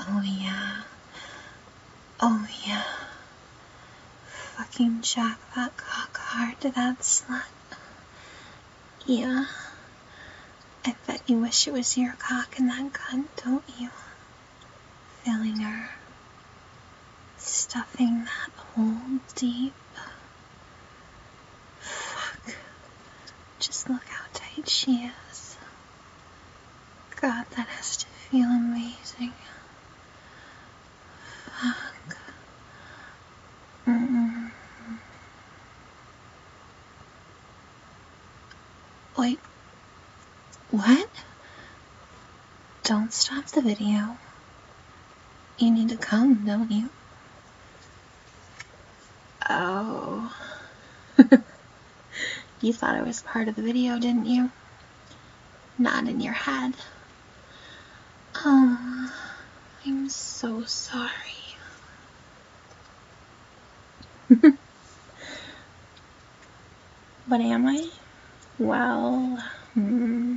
Oh yeah. Oh yeah. Fucking jack that cock hard to that slut. Yeah. I bet you wish it was your cock in that cunt, don't you? Filling her. Stuffing that hole deep. Fuck. Just look how tight she is. God, that has to feel amazing. Fuck. Wait. What? Don't stop the video. You need to come, don't you? Oh. You thought I was part of the video, didn't you? Not in your head. Oh, I'm so sorry. But am I? Well, I'm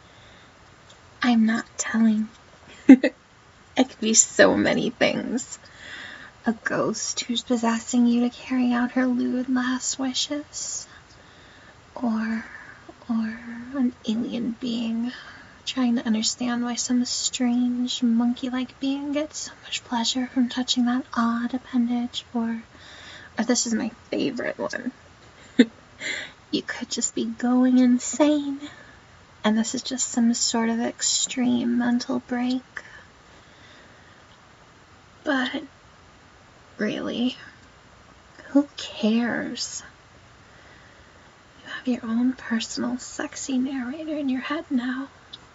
not telling. It could be so many things. A ghost who's possessing you to carry out her lewd last wishes. Or an alien being trying to understand why some strange monkey-like being gets so much pleasure from touching that odd appendage. Or this is my favorite one. You could just be going insane, and this is just some sort of extreme mental break. But really, who cares? You have your own personal sexy narrator in your head now.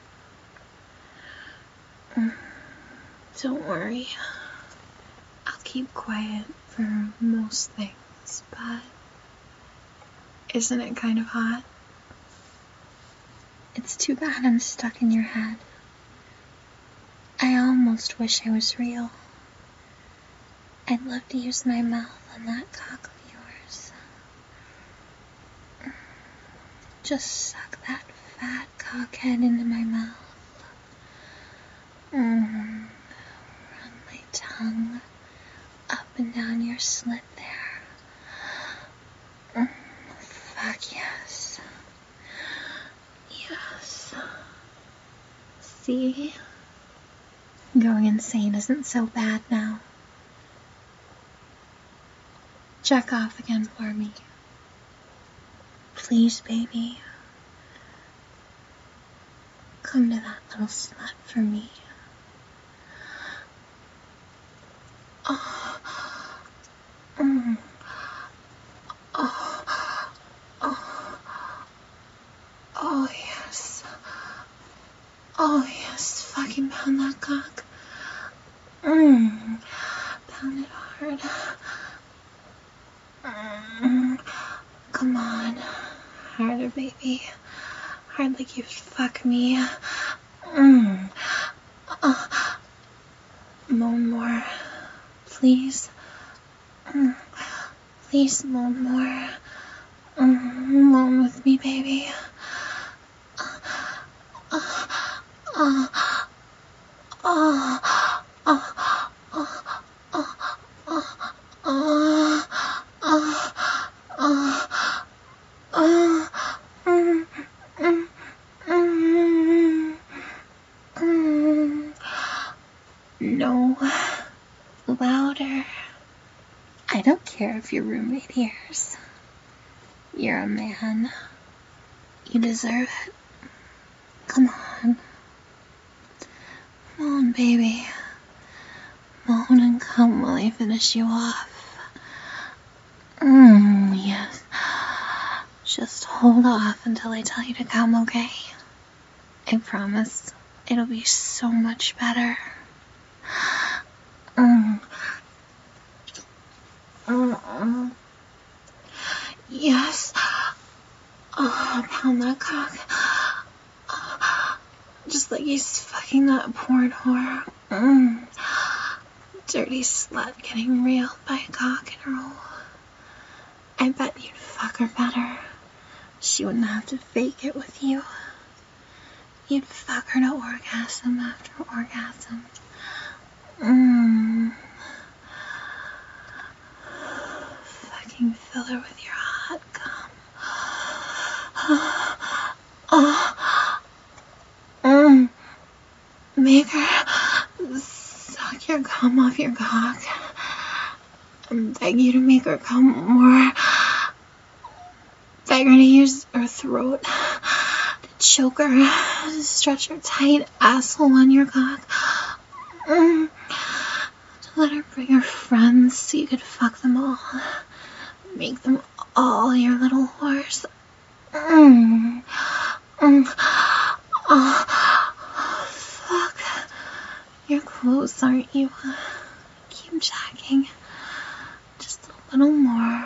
Don't worry, I'll keep quiet for most things, but isn't it kind of hot? It's too bad I'm stuck in your head. I almost wish I was real. I'd love to use my mouth on that cock of yours. Just suck that fat cockhead into my mouth. Run my tongue up and down your slit there. Fuck yes. Yes. See? Going insane isn't so bad now. Jack off again for me. Please, baby. Come to that little slut for me. Oh, yes. Oh, yes. Fucking pound that cock. Pound it hard. Come on. Harder, baby. Hard like you fuck me. Moan more. Please. Please moan more. Moan with me, baby. No. Louder. I don't care if your roommate hears. You're a man. You deserve it. Come on. Moan, baby. Moan and come while I finish you off. Yes. Just hold off until I tell you to come, okay? I promise it'll be so much better. Yes. Oh, pound that cock. Just like he's fucking that porn whore. Dirty slut getting reeled by a cock in her hole. I bet you'd fuck her better. She wouldn't have to fake it with you. You'd fuck her to orgasm after orgasm. Fucking fill her with your hot cum. Make her suck your cum off your cock. I beg you to make her cum more. Beg her to use her throat to choke her, to stretch her tight asshole on your cock. To let her bring her friends so you could fuck them all. Make them all your little whores. Fuck. You're close, aren't you? Keep jacking. Just a little more.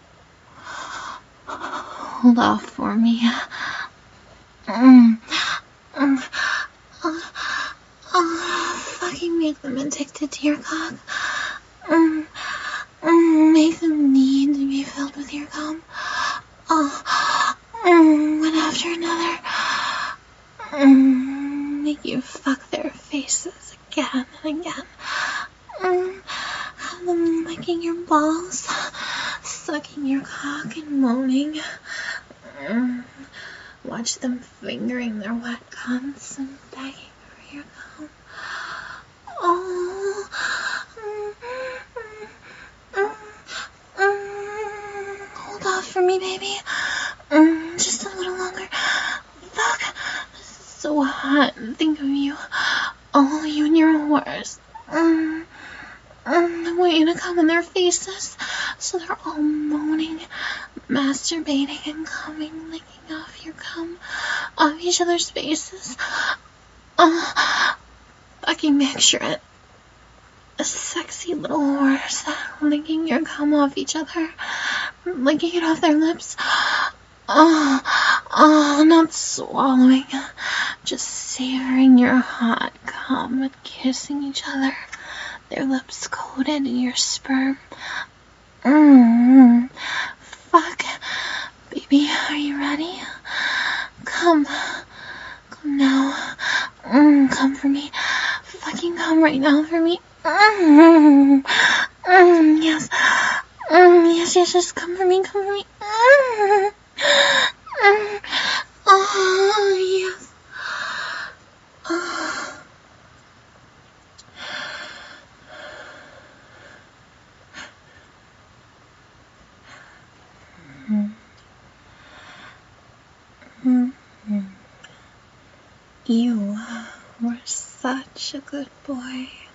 Hold off for me. Fucking make them addicted to your cock. Make them need to be filled with your cum. One after another. Make you fuck their faces again and again. Have them licking your balls, sucking your cock and moaning. Watch them fingering their wet cunts and begging for your cum. Hold off for me, baby. Just a little longer. Fuck. This is so hot. Think of you. All you and your whores. I want you to come in their faces so they're all moaning, masturbating, and coming, licking off your cum off each other's faces. Fucking picture it. A sexy little horse licking your cum off each other, licking it off their lips. Not swallowing, just savoring your hot cum and kissing each other, their lips coated in your sperm. Fuck. Baby, are you ready? Come now. Come for me. Fucking come right now for me. Yes. Yes, come for me, yes. You were such a good boy.